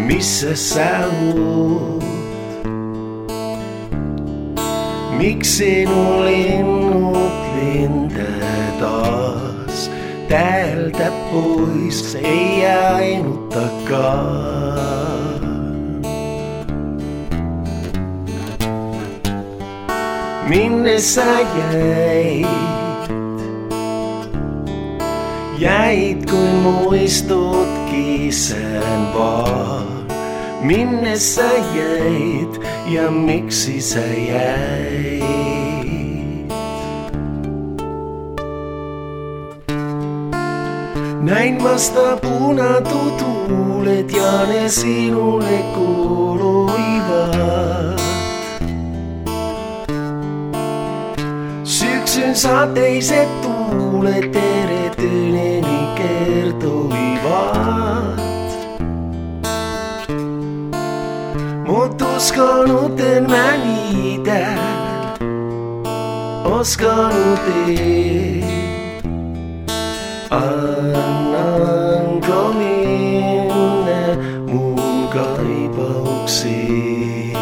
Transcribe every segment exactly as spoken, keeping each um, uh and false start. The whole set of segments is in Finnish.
Missä sä oot? Miksi nuo linnut lentää taas täältä pois, ei ainuttakaan? Minne sä jäit? Jäit kuin muistot kisään vaan. Minne sä jäit ja miksi sä jäit? Näin vasta punatut tuulet ja ne sinulle kuuluivat. Syksyn sateiset tuulet eretyneeni kertoivat. Mut uskonut en mä niitä, uskonut en. Annanko minä mun kaipauksiin?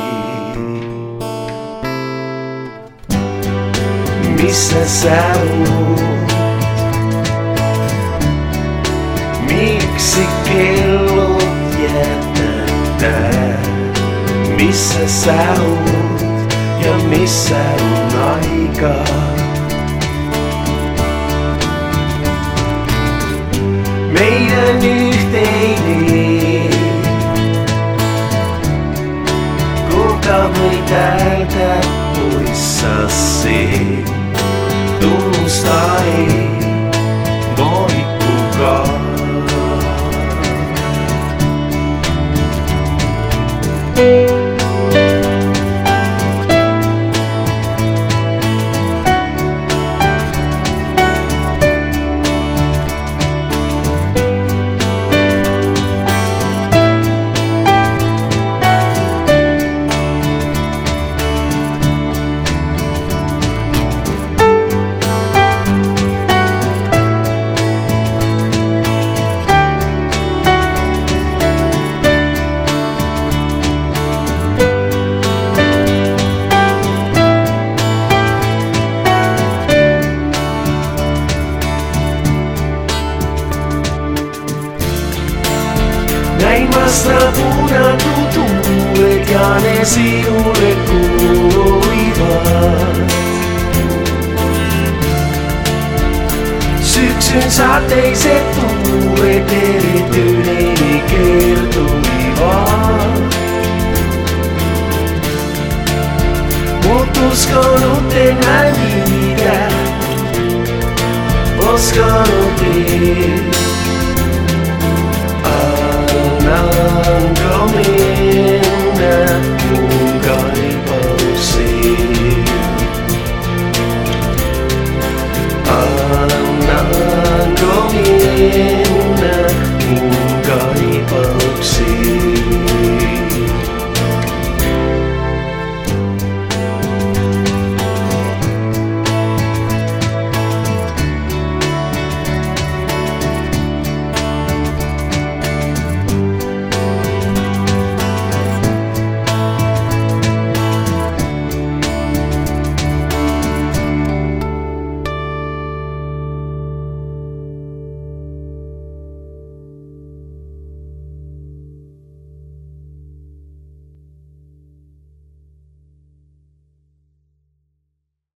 Missä sä oot? Miksi kellot jättää? Missä sä oot ja missä on aika? Meidän yhteinen, kuka voi täältä poissa sen? Tunnustaa ei voi kukaan. Näin vasta punatut tuulet ja ne sinulle kuuluivat. Syksyn sateiset tuulet erityneeni kertoivat. Mut uskonut en mä niitä, uskonut en. Annanko minä mun